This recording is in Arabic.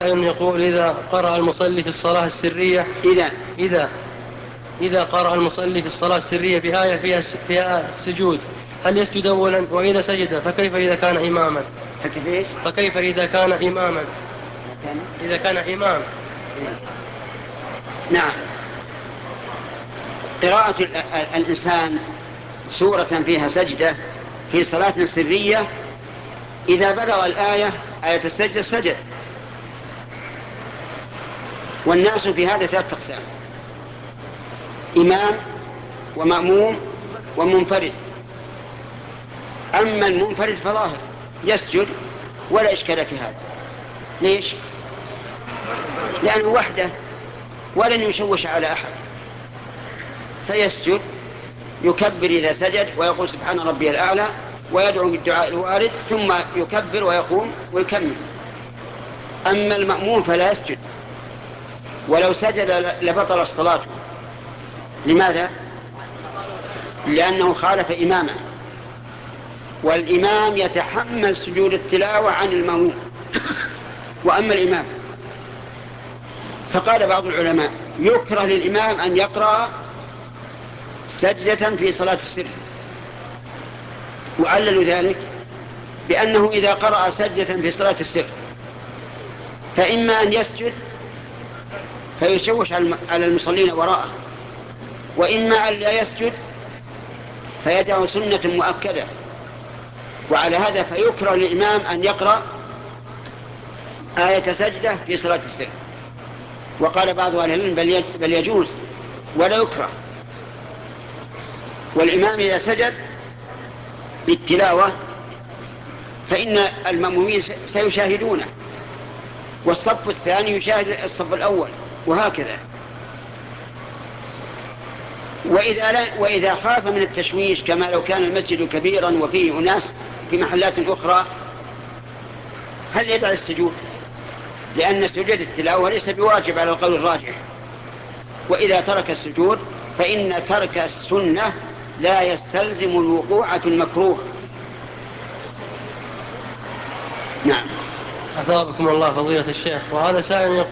يقول إذا قرأ المصلي في الصلاة السرية إذا إذا قرأ المصلي في الصلاة السرية بآية فيها السجود، هل يسجد أولا؟ وإذا سجد فكيف إذا كان إماما؟ فكيف إذا كان إماما؟ إذا كان إمام. نعم. قراءة الإنسان سورة فيها سجدة في صلاة سرية إذا بلغ آية السجدة سجد. والناس في هذا 3 أقسام: إمام ومأموم ومنفرد. أما المنفرد فظاهر يسجد ولا إشكال في هذا. ليش؟ لأنه وحده ولن يشوش على أحد، فيسجد يكبر إذا سجد ويقول سبحان ربي الأعلى ويدعو بالدعاء الوارد ثم يكبر ويقوم ويكمل. أما المأموم فلا يسجد، ولو سجد لبطل الصلاة. لماذا؟ لأنه خالف إمامه، والإمام يتحمل سجود التلاوة عن المأموم. وأما الإمام فقال بعض العلماء يكره للإمام أن يقرأ سجدة في صلاة السر، وعللوا ذلك بأنه إذا قرأ سجدة في صلاة السر فإما أن يسجد فيشوش على المصلين وراءه، وإما أن لا يسجد فيدع سنة مؤكدة. وعلى هذا فيكره للإمام أن يقرأ آية سجدة في صلاة السر. وقال بعض أهل العلم بل يجوز ولا يكره. والإمام إذا سجد بالتلاوة فإن المأمومين سيشاهدونه، والصف الثاني يشاهد الصف الأول، وهكذا. وإذا خاف من التشويش كما لو كان المسجد كبيرا وفيه أناس في محلات أخرى هل يدع السجود؟ لأن سجود التلاوة ليس بواجب على القول الراجح. وإذا ترك السجود فإن ترك السنة لا يستلزم الوقوع في المكروه. نعم. أثابكم الله فضيلة الشيخ. وهذا سائل